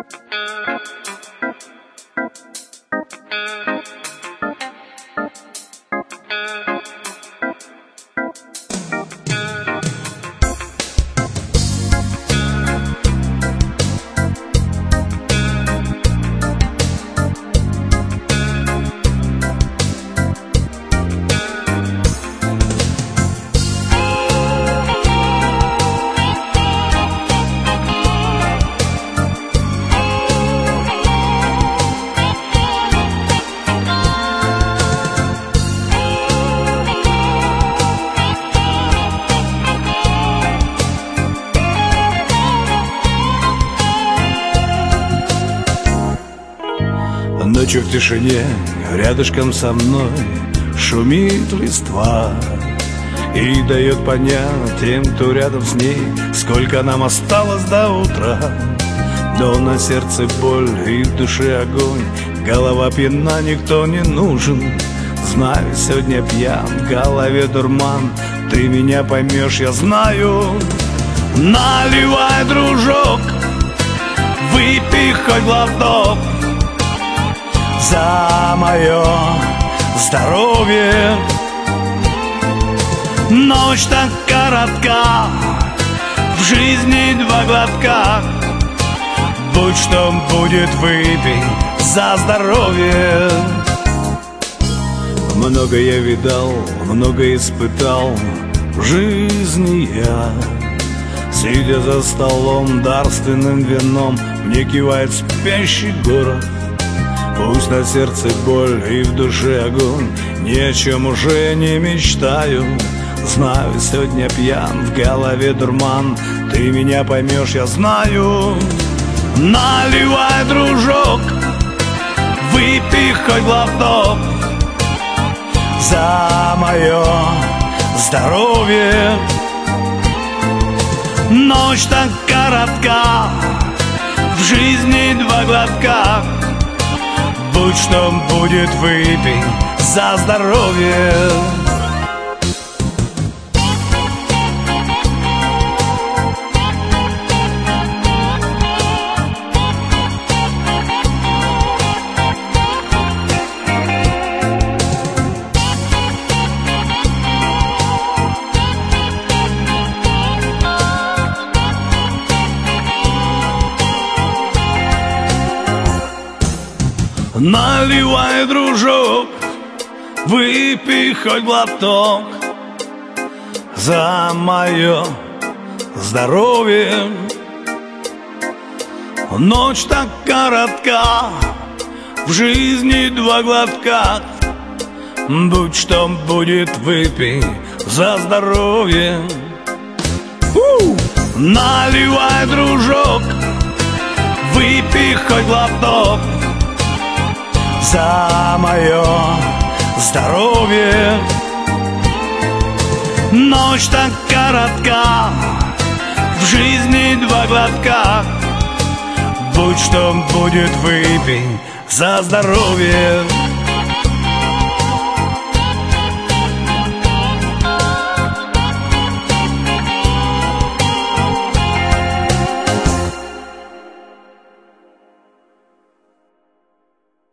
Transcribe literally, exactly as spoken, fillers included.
Ночью в тишине рядышком со мной шумит листва и дает понять тем, кто рядом с ней, сколько нам осталось до утра. Но на сердце боль и в душе огонь, голова пьяна, никто не нужен. Знаю, сегодня пьян, в голове дурман, ты меня поймешь, я знаю. Наливай, дружок, выпей хоть глоток за мое здоровье. Ночь так коротка, в жизни два глотка. Будь что будет, выпей за здоровье. Много я видал, много испытал в жизни я. Сидя за столом, дарственным вином мне кивает спящий город. Пусть на сердце боль и в душе огонь, ни о чем уже не мечтаю. Знаю, сегодня пьян, в голове дурман, ты меня поймешь, я знаю. Наливай, дружок, выпей хоть глоток за мое здоровье. Ночь так коротка, в жизни два глотка. Будь что будет, выпей за здоровье. Наливай, дружок, выпей хоть глоток за мое здоровье. Ночь так коротка, в жизни два глотка. Будь что будет, выпей за здоровье. У! Наливай, дружок, выпей хоть глоток за мое здоровье. Ночь так коротка, в жизни два глотка. Будь что будет, выпей за здоровье.